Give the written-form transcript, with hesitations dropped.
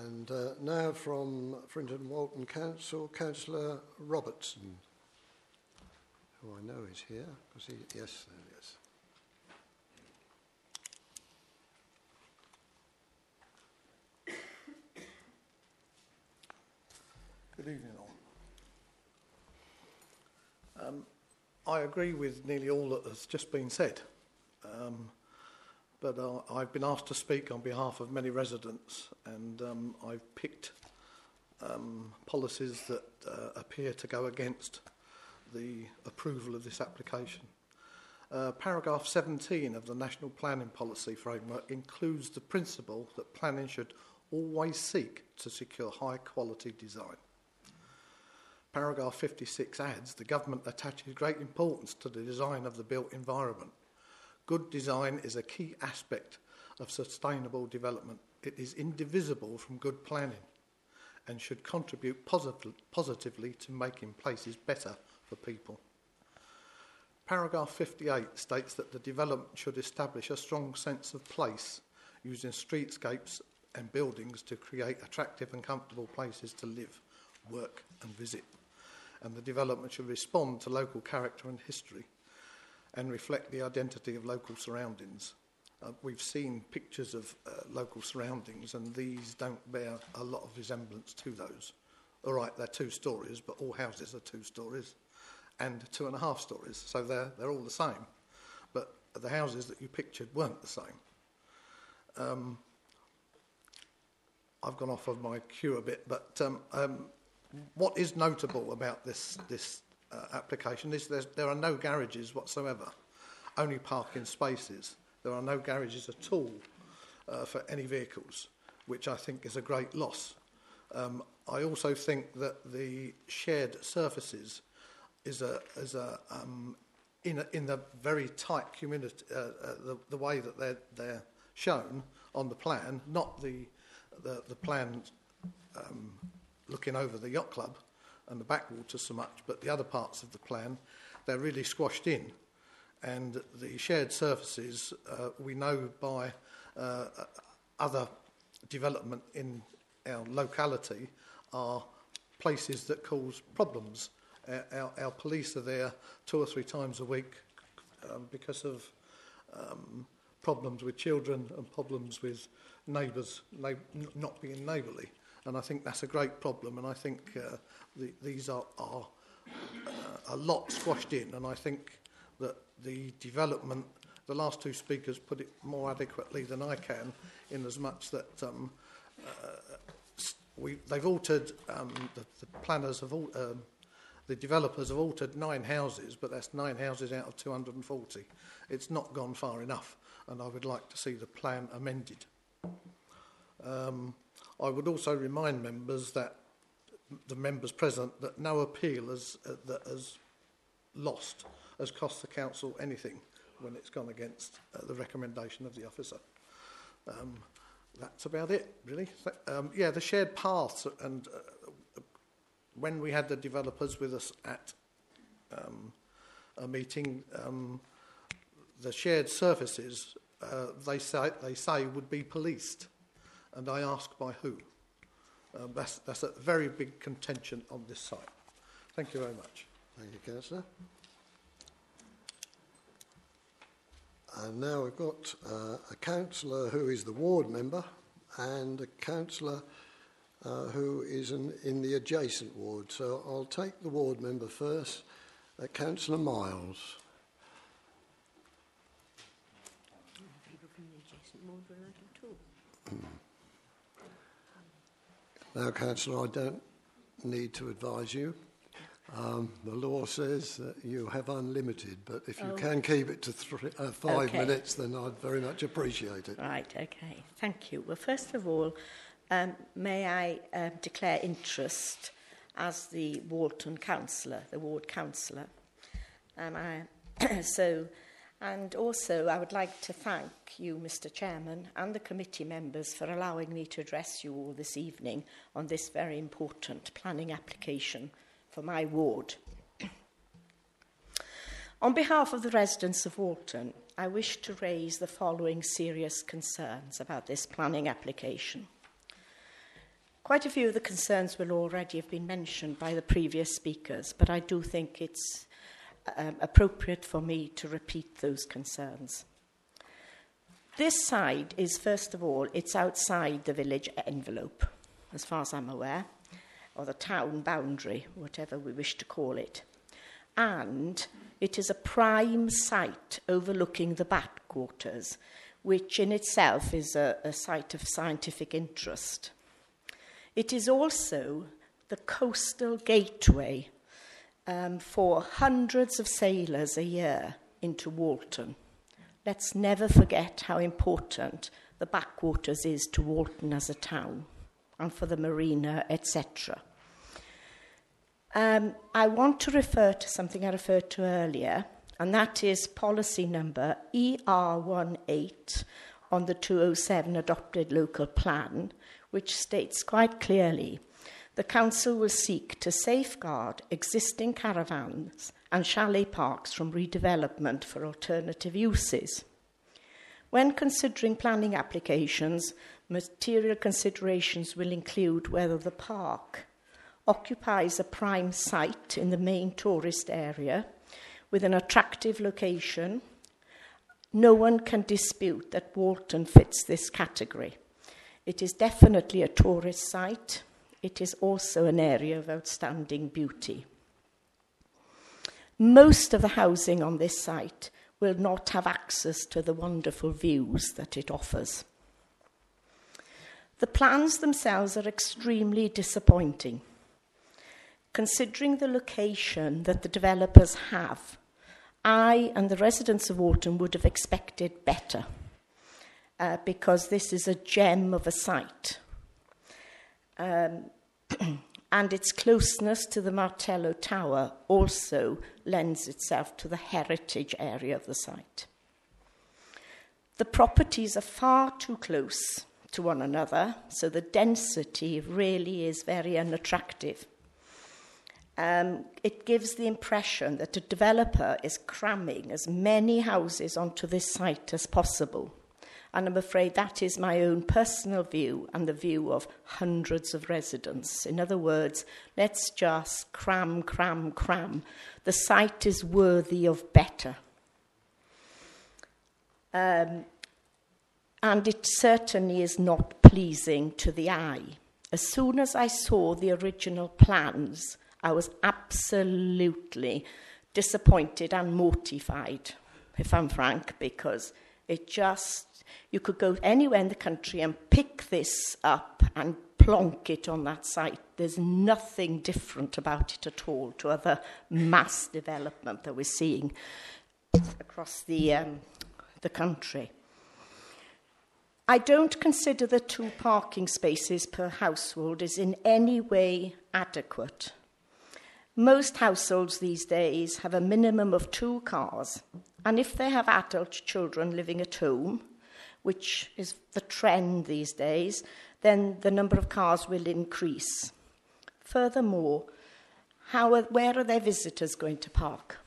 And now from Frinton and Walton Council, Councillor Robertson, who I know is here. Yes, there he is. Good evening all. I agree with nearly all that has just been said, but I've been asked to speak on behalf of many residents, and I've picked policies that appear to go against the approval of this application. Paragraph 17 of the National Planning Policy Framework includes the principle that planning should always seek to secure high quality design. Paragraph 56 adds, the government attaches great importance to the design of the built environment. Good design is a key aspect of sustainable development. It is indivisible from good planning and should contribute positively to making places better for people. Paragraph 58 states that the development should establish a strong sense of place, using streetscapes and buildings to create attractive and comfortable places to live, work and visit. And the development should respond to local character and history and reflect the identity of local surroundings. We've seen pictures of local surroundings, and these don't bear a lot of resemblance to those. All right, they're 2 stories, but all houses are 2 stories and 2.5 stories, so they're all the same. But the houses that you pictured weren't the same. I've gone off of my cue a bit, but what is notable about this application is there are no garages whatsoever, only parking spaces. There are no garages at all for any vehicles, which I think is a great loss. I also think that the shared surfaces is in the very tight community, the way that they're shown on the plan, not the plan looking over the yacht club and the backwaters so much, but the other parts of the plan, they're really squashed in. And the shared surfaces, we know by other development in our locality, are places that cause problems. Our police are there 2 or 3 times a week because of problems with children and problems with neighbours not being neighbourly. And I think that's a great problem, and I think these are a lot squashed in, and I think that the development, the last 2 speakers put it more adequately than I can, in as much that they've altered, the planners have the developers have altered 9 houses, but that's 9 houses out of 240. It's not gone far enough, and I would like to see the plan amended. I would also remind members that the members present that no appeal that has cost the council anything when it's gone against the recommendation of the officer. That's about it, really. The shared paths, and when we had the developers with us at a meeting, the shared surfaces they say would be policed. And I ask by who. That's a very big contention on this site. Thank you very much. Thank you, Councillor. And now we've got a councillor who is the ward member and a councillor who is in the adjacent ward. So I'll take the ward member first, Councillor Miles. People from the adjacent ward were allowed to talk. Now, Councillor, I don't need to advise you. The law says that you have unlimited, but if you can keep it to 5 minutes, then I'd very much appreciate it. Right, okay. Thank you. Well, first of all, may I declare interest as the Walton councillor, the ward councillor. And also, I would like to thank you, Mr. Chairman, and the committee members for allowing me to address you all this evening on this very important planning application for my ward. On behalf of the residents of Walton, I wish to raise the following serious concerns about this planning application. Quite a few of the concerns will already have been mentioned by the previous speakers, but I do think it's appropriate for me to repeat those concerns. This side is, first of all, it's outside the village envelope, as far as I'm aware, or the town boundary, whatever we wish to call it. And it is a prime site overlooking the backwaters, which in itself is a site of scientific interest. It is also the coastal gateway for hundreds of sailors a year into Walton. Let's never forget how important the backwaters is to Walton as a town and for the marina, etc. I want to refer to something I referred to earlier, and that is policy number ER18 on the 2007 adopted local plan, which states quite clearly the council will seek to safeguard existing caravans and chalet parks from redevelopment for alternative uses. When considering planning applications, material considerations will include whether the park occupies a prime site in the main tourist area with an attractive location. No one can dispute that Walton fits this category. It is definitely a tourist site. It is also an area of outstanding beauty. Most of the housing on this site will not have access to the wonderful views that it offers. The plans themselves are extremely disappointing. Considering the location that the developers have, I and the residents of Walton would have expected better, because this is a gem of a site. And its closeness to the Martello Tower also lends itself to the heritage area of the site. The properties are far too close to one another, so the density really is very unattractive. It gives the impression that a developer is cramming as many houses onto this site as possible. And I'm afraid that is my own personal view and the view of hundreds of residents. In other words, let's just cram. The site is worthy of better. And it certainly is not pleasing to the eye. As soon as I saw the original plans, I was absolutely disappointed and mortified, if I'm frank, because you could go anywhere in the country and pick this up and plonk it on that site. There's nothing different about it at all to other mass development that we're seeing across the country. I don't consider the 2 parking spaces per household is in any way adequate. Most households these days have a minimum of 2 cars, and if they have adult children living at home, which is the trend these days, then the number of cars will increase. Furthermore, where are their visitors going to park?